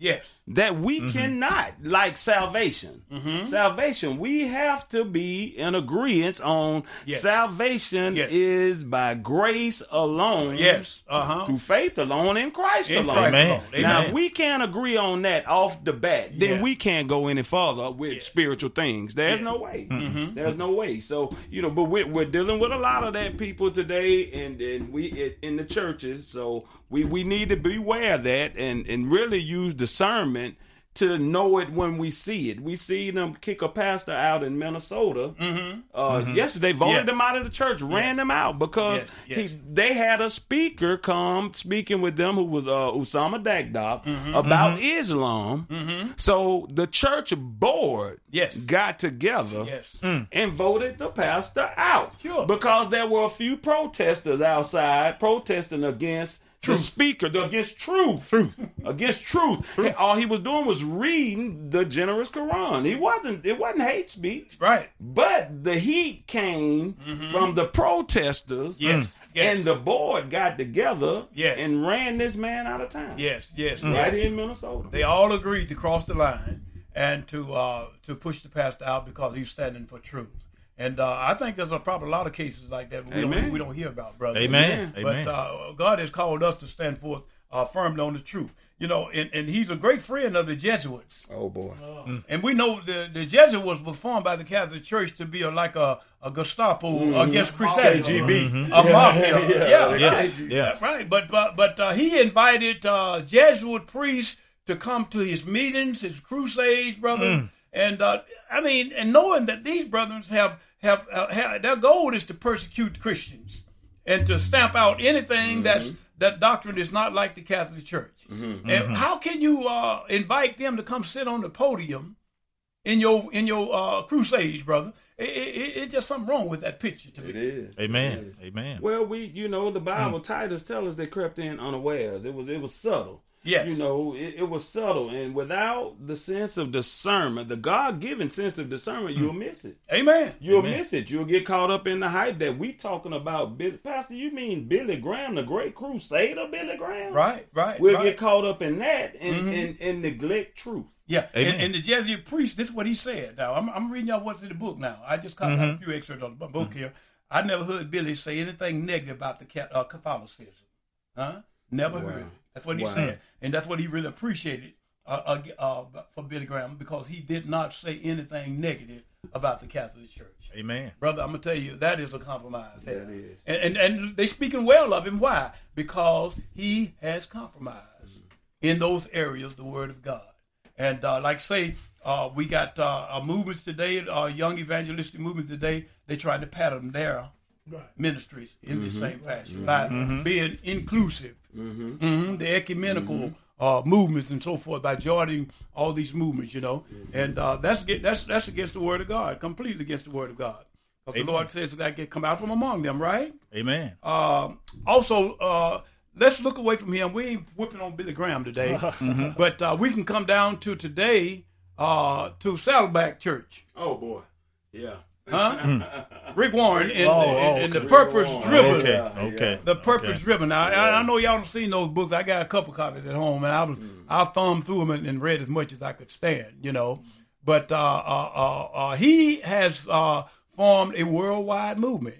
Yes. That we Mm-hmm. cannot, like salvation. Mm-hmm. Salvation, we have to be in agreement on Yes. salvation Yes. is by grace alone. Yes. Uh-huh. Through faith alone, in Christ In alone. Christ Amen. alone. Now, Amen. if we can't agree on that off the bat, then Yeah. we can't go any further with Yeah. spiritual things. There's Yeah. no way. Mm-hmm. There's no way. So, you know, but we're, we're dealing with a lot of that people today, and, and we in the churches. So we, we need to beware of that and, and really use discernment to know it when we see it. We see them kick a pastor out in Minnesota. Mm-hmm. Uh, Yesterday, voted Yes. them out of the church, ran them out because Yes, yes. He, they had a speaker come speaking with them who was uh, Usama Dagdab Mm-hmm. about Islam. So the church board Yes. got together Yes. and voted the pastor out. Sure. Because there were a few protesters outside protesting against the speaker, the- against truth. Truth. Against truth. Hey, all he was doing was reading the generous Quran. He wasn't, it wasn't hate speech. Right. But the heat came from the protesters. Yes. Yes. And the board got together Yes. and ran this man out of town. Yes. Yes. Right yes. in Minnesota. They all agreed to cross the line and to uh, to push the pastor out because he's standing for truth. And uh, I think there's a, probably a lot of cases like that we Amen. don't we don't hear about, brother. Amen. Amen. But uh, God has called us to stand forth uh, firmly on the truth. You know, and, and he's a great friend of the Jesuits. Oh, boy. And we know the, the Jesuits was formed by the Catholic Church to be a, like a, a Gestapo against Christianity. K G B. A mafia. Yeah, Yeah, Yeah. right. Yeah. Right. But but, but uh, he invited uh, Jesuit priests to come to his meetings, his crusades, brother. And uh, I mean, and knowing that these brothers have, have, uh, have their goal is to persecute Christians and to stamp out anything that's that doctrine is not like the Catholic Church. And how can you uh, invite them to come sit on the podium in your in your uh, crusades, brother? It, it, it's just something wrong with that picture to me. It is. Amen. Amen. Well, we, you know, the Bible, Titus tell us they crept in unawares. It was, it was subtle. Yes. You know, it, it was subtle. And without the sense of discernment, the God-given sense of discernment, you'll miss it. Amen. You'll Amen. miss it. You'll get caught up in the hype that we talking about. Bill, Pastor, you mean Billy Graham, the great crusader Billy Graham? Right, right. We'll right. get caught up in that and, and, and neglect truth. Yeah, Amen. and, and the Jesuit priest, this is what he said. Now, I'm, I'm reading y'all what's in the book now. I just caught a few excerpts of the book Mm-hmm. here. I never heard Billy say anything negative about the Ca- uh, Catholicism. Huh? Never Wow. heard it. That's what he Wow. said. And that's what he really appreciated uh, uh, uh, for Billy Graham, because he did not say anything negative about the Catholic Church. Amen. Brother, I'm going to tell you, that is a compromise. That is. And, and, and they speaking well of him. Why? Because he has compromised in those areas, the Word of God. And uh, like say, uh, we got uh, uh, movements today, uh, young evangelistic movements today, they trying to pattern their ministries in the same fashion by being inclusive. Mhm, the ecumenical uh, movements and so forth, by joining all these movements, you know. And uh, that's get- that's that's against the Word of God, completely against the Word of God. Because the Amen. Lord says that I get come out from among them, right? Amen. Um, also, uh, let's look away from him. We ain't whipping on Billy Graham today, but uh, we can come down to today uh, to Saddleback Church, Oh, boy. Yeah. huh? Rick Warren and, Oh, and, oh, and the okay. Purpose Rick Driven. Warren. Okay. Yeah, Okay. The Purpose Okay. Driven. Now, I, I know y'all don't seen those books. I got a couple copies at home, and I was I thumbed through them and, and read as much as I could stand, you know. But uh, uh, uh, uh, he has uh, formed a worldwide movement.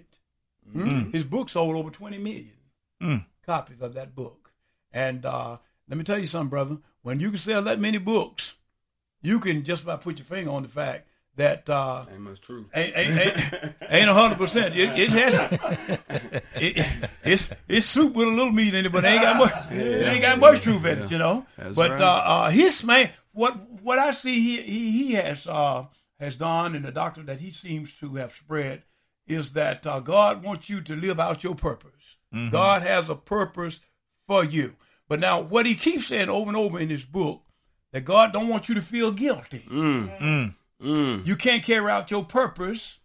Mm. His book sold over twenty million Mm. copies of that book. And uh, let me tell you something, brother. When you can sell that many books, you can just about put your finger on the fact that uh, Ain't much truth. ain't ain't ain't, ain't a hundred percent. It, it has it, it's it's soup with a little meat in it, but it ain't got much. It ain't got much truth in it, you know. That's but right. uh, uh, his man, what what I see he he, he has uh, has done, and the doctrine that he seems to have spread is that uh, God wants you to live out your purpose. Mm-hmm. God has a purpose for you. But now, what he keeps saying over and over in his book, that God don't want you to feel guilty. Mm. Mm. Mm. You can't carry out your purpose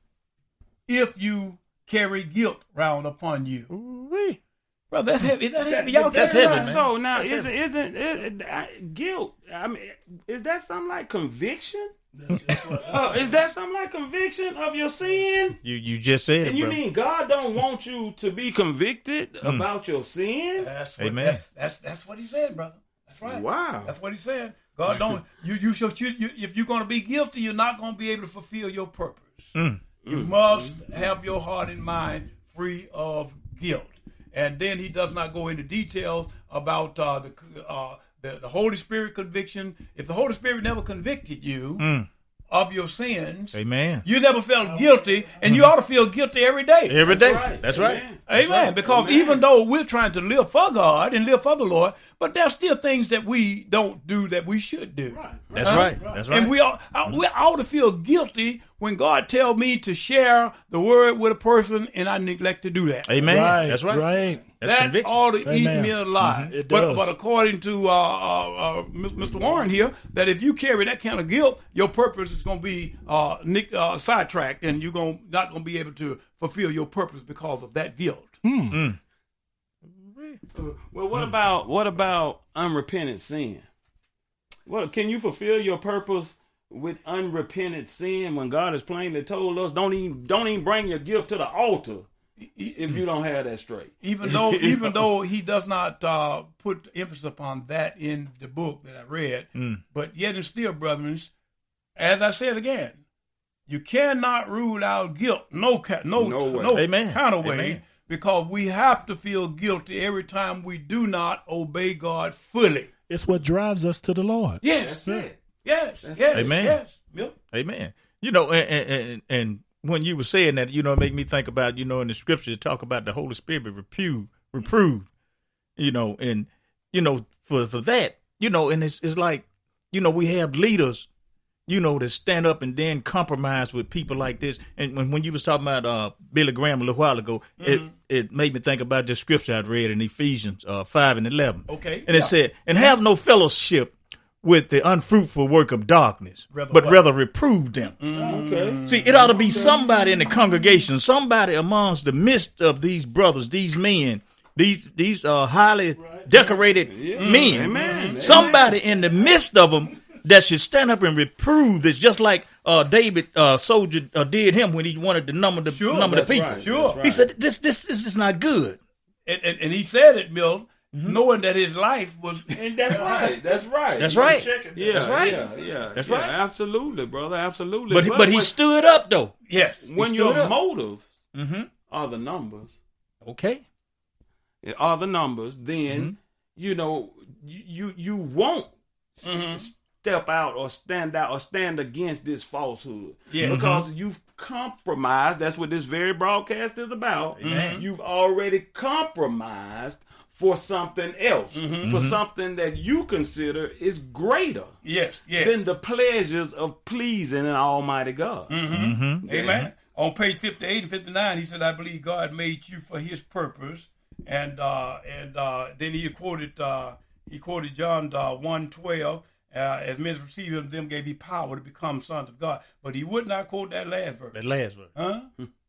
if you carry guilt round upon you. Ooh-wee. Bro, that's heavy. Is that heavy? That- Y'all that's carry heavy, around- man. So now, That's isn't isn't it, uh, guilt? I mean, is that something like conviction? Uh, is that something like conviction of your sin? You you just said it, And you brother. mean God don't want you to be convicted about your sin? That's what, Amen. That's, that's, that's what he said, brother. That's right. Wow. That's what he said. God don't. You you should. You, you, if you're going to be guilty, you're not going to be able to fulfill your purpose. Mm. You must have your heart and mind free of guilt. And then he does not go into details about uh, the, uh, the the Holy Spirit conviction. If the Holy Spirit never convicted you Mm. of your sins, Amen. you never felt guilty, and you ought to feel guilty every day. Every day. right. That's right. Amen. Amen. right. Because Amen. even though we're trying to live for God and live for the Lord, but there's still things that we don't do that we should do. That's Huh? right. That's right. And we ought, I- we ought to feel guilty when God tells me to share the word with a person and I neglect to do that. Amen. Right, That's right. right. That's that conviction. ought to eat Amen. me alive. It but, does. but according to uh, uh, uh, Mister Warren here, that if you carry that kind of guilt, your purpose is going to be uh, nick, uh, sidetracked, and you're gonna, not going to be able to fulfill your purpose because of that guilt. Mm. Well, what about what about unrepentant sin? Well, can you fulfill your purpose with unrepentant sin when God has plainly told us don't even don't even bring your gift to the altar if you don't have that straight? Even though, even though he does not uh, put emphasis upon that in the book that I read, Mm. but yet and still, brethren, as I said again, you cannot rule out guilt. No, ca- no, No way. no Amen. kind of way, Amen. because we have to feel guilty every time we do not obey God fully. It's what drives us to the Lord. Yes, That's it. yes, That's yes, it. Amen. yes. Yep. Amen. You know, and, and, and, and when you were saying that, you know, it made me think about, you know, in the scripture, talk about the Holy Spirit reprove, reprove, you know, and, you know, for, for that, you know, and it's, it's like, you know, we have leaders, you know, that stand up and then compromise with people like this. And when, when you was talking about uh, Billy Graham a little while ago, Mm-hmm. it, it made me think about the scripture I'd read in Ephesians uh, five and eleven. Okay. And it Yeah. said, and have no fellowship with the unfruitful work of darkness, Rather but what? rather reprove them. Okay. See, it ought to be somebody in the congregation, somebody amongst the midst of these brothers, these men, these these uh, highly decorated men. Amen. Somebody in the midst of them that should stand up and reprove this, just like uh, David uh, soldier uh, did him when he wanted to number the Sure, number the That's people. right. Sure. That's right. He said, "This this this is not good." And, and, and he said it, Mill, knowing that his life was. And that's right. That's right. That's You right. check it. Yeah, That's right. Yeah, yeah. That's yeah, right. Absolutely, brother. Absolutely. But but he when, stood up though. Yes. when stood your up. motive Mm-hmm. are the numbers, Okay. are the numbers, then Mm-hmm. you know you you, you won't s- step out or stand out or stand against this falsehood. Yeah. Because you've compromised. That's what this very broadcast is about. Amen. You've already compromised for something else, for something that you consider is greater Yes, yes. than the pleasures of pleasing an Almighty God. Mm-hmm. Amen. On page fifty-eight and fifty-nine, he said, I believe God made you for his purpose. And uh, and uh, then he quoted uh, he quoted John uh, one twelve, uh, as men receive him, them gave he power to become sons of God. But he would not quote that last verse. That last one. Huh?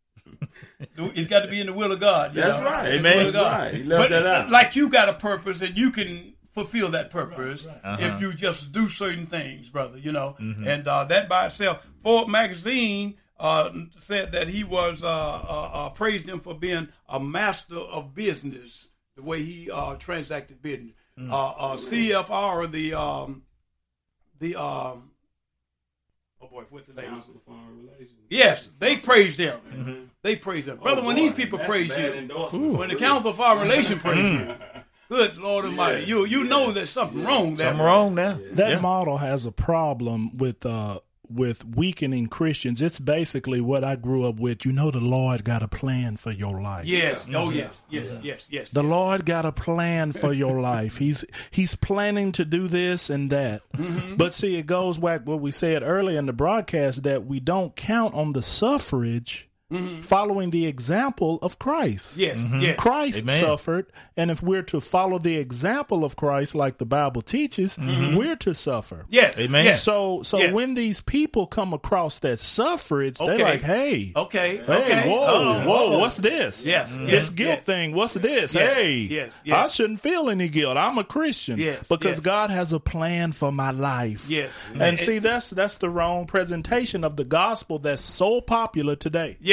It's got to be in the will of God. you That's know? right. It's the Amen. will of God. That's right. He left But that out. like you got a purpose and you can fulfill that purpose Uh-huh. if you just do certain things, brother, you know. Mm-hmm. And uh, that by itself, Forbes magazine uh, said that he was, uh, uh, uh, praised him for being a master of business, the way he uh, transacted business. Mm. Uh, uh, C F R, the, um, the, um, oh boy, what's the name? Council of Foreign Relations. Yes, they praised him. Mm-hmm. They praised him. Brother, Oh, when boy, these people that's praise bad you, endorsement. when the Council of Foreign Relations praise you, good Lord Almighty, you you know there's something wrong there. Something wrong now. That Yeah. model has a problem with uh with weakening Christians. It's basically what I grew up with. You know, the Lord got a plan for your life. Yes, oh yes, yes, yes, yes. The Lord got a plan for your life. He's He's planning to do this and that. Mm-hmm. But see, it goes back what we said earlier in the broadcast, that we don't count on the suffrage following the example of Christ. Yes, yes. Christ Amen. suffered, and if we're to follow the example of Christ like the Bible teaches, we're to suffer. Yes, Amen. yes. So so Yes. when these people come across that suffrage, Okay. they're like, hey, Okay, hey, okay. whoa, Uh-oh, whoa, uh-oh. what's this? Yes, This yes, guilt yes. thing, what's this? Yes, Hey, yes, yes. I shouldn't feel any guilt. I'm a Christian. Yes, because yes. God has a plan for my life. Yes. And see, that's that's the wrong presentation of the gospel that's so popular today. Yes.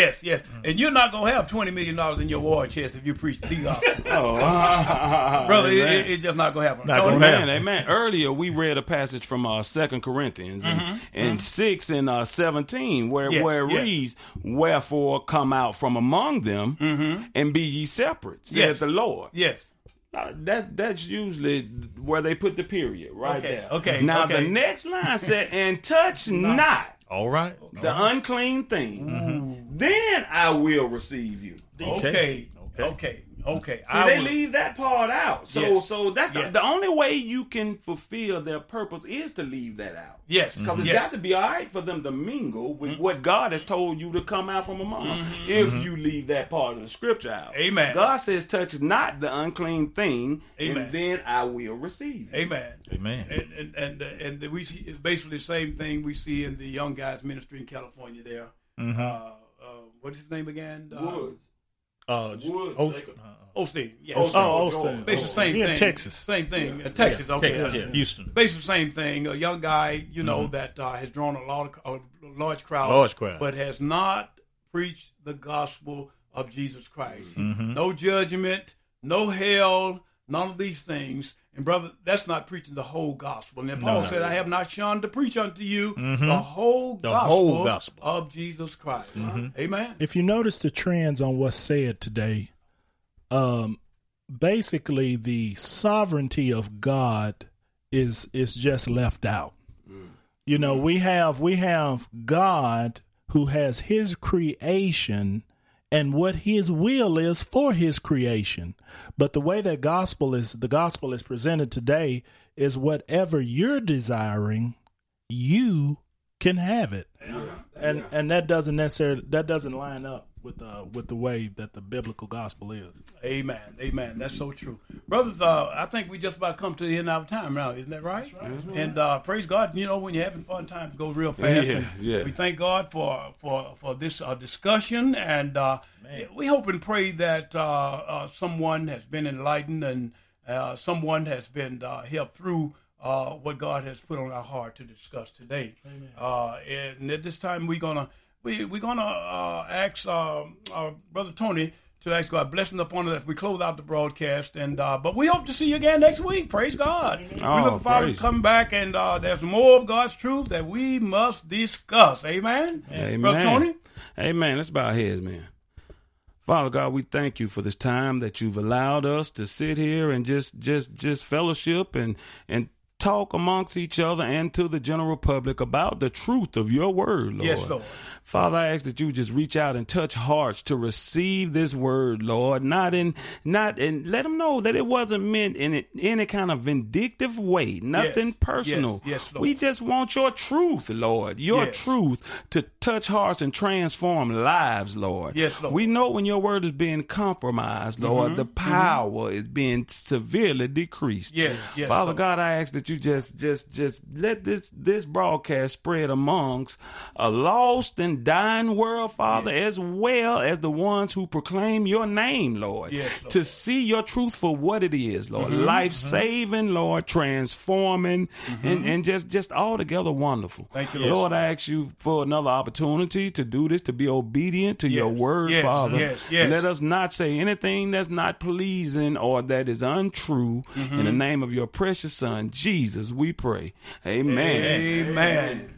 Yes, yes. And you're not going to have twenty million dollars in your war chest if you preach the gospel. Oh, Brother, it, it, it's just not going to happen. Not gonna Amen, amen. Earlier, we read a passage from uh, Second Corinthians and, Mm-hmm. and Mm-hmm. six and uh, seventeen, where, Yes, where it yes. reads, "Wherefore come out from among them Mm-hmm. and be ye separate," said Yes. the Lord. Yes. Uh, that that's usually where they put the period right Okay, there. okay, Now okay. the next line said, "And touch not All right. the unclean thing, then I will receive you." Okay. Okay. Okay. See, they leave that part out. So, Yes. so that's Yes. the, the only way you can fulfill their purpose is to leave that out. Yes. Because it's yes. got to be all right for them to mingle with what God has told you to come out from among. If you leave that part of the scripture out, Amen. God says, "Touch not the unclean thing, Amen. and then I will receive you." Amen. Amen. And and and, uh, and we see it's basically the same thing we see in the young guys ministry in California. There, Mm-hmm. uh, uh, what is his name again? Uh, Woods. Uh, Woods. oh, Osteen. Yeah. Osteen. Oh, Georgia. Osteen. Basically the same He in thing. Texas. Same thing. Uh, Texas. Okay. Texas, Uh, yeah. Houston. Basically the same thing. A young guy, you know, that uh, has drawn a lot of a large crowd, Large crowd. but has not preached the gospel of Jesus Christ. Mm-hmm. No judgment, no hell, none of these things. And brother, that's not preaching the whole gospel. And then Paul no. said, "I have not shunned to preach unto you the whole The gospel, whole gospel. of Jesus Christ." Amen. If you notice the trends on what's said today, um, basically the sovereignty of God is is just left out. You know, we have we have God who has His creation and what His will is for His creation. But the way that gospel is the gospel is presented today is whatever you're desiring, you can have it. And and that doesn't necessarily that doesn't line up with uh with the way that the biblical gospel is. Amen. Amen. That's so true. Brothers, uh, I think we just about come to the end of our time now. Isn't that right? And uh, praise God, you know, when you're having fun, times go real fast. Yeah, and yeah. We thank God for, for, for this uh, discussion. And uh, we hope and pray that uh, uh, someone has been enlightened and uh, someone has been uh, helped through uh, what God has put on our heart to discuss today. Uh, and at this time, we're going to we, we're gonna uh, ask uh, our Brother Tony to ask God blessing upon us as we close out the broadcast. And uh, but we hope to see you again next week. Praise God. Oh, we look forward praise to coming back, and uh, there's more of God's truth that we must discuss. Amen. Amen. Brother Tony. Amen. Let's bow our heads, man. Father God, we thank you for this time that you've allowed us to sit here and just just just fellowship and and talk amongst each other and to the general public about the truth of your word, Lord. Yes, Lord. Father, I ask that you just reach out and touch hearts to receive this word, Lord. Not in, not and let them know that it wasn't meant in it, any kind of vindictive way. Nothing Yes, personal. yes, yes, Lord. We just want your truth, Lord. Your Yes. truth to touch hearts and transform lives, Lord. Yes, Lord. We know when your word is being compromised, Lord, the power is being severely decreased. Yes, yes, Father Lord. God, I ask that you just, just, just let this this broadcast spread amongst a lost and dying world, Father, as well as the ones who proclaim your name, Lord. Yes, Lord. To see your truth for what it is, Lord. Life saving, Lord, transforming, and, and just, just altogether wonderful. Thank you, Lord. Lord, I ask you for another opportunity to do this, to be obedient to your Yes, word, yes, Father. yes, yes. Let us not say anything that's not pleasing or that is untrue. In the name of your precious Son, Jesus, we pray. Amen. Amen.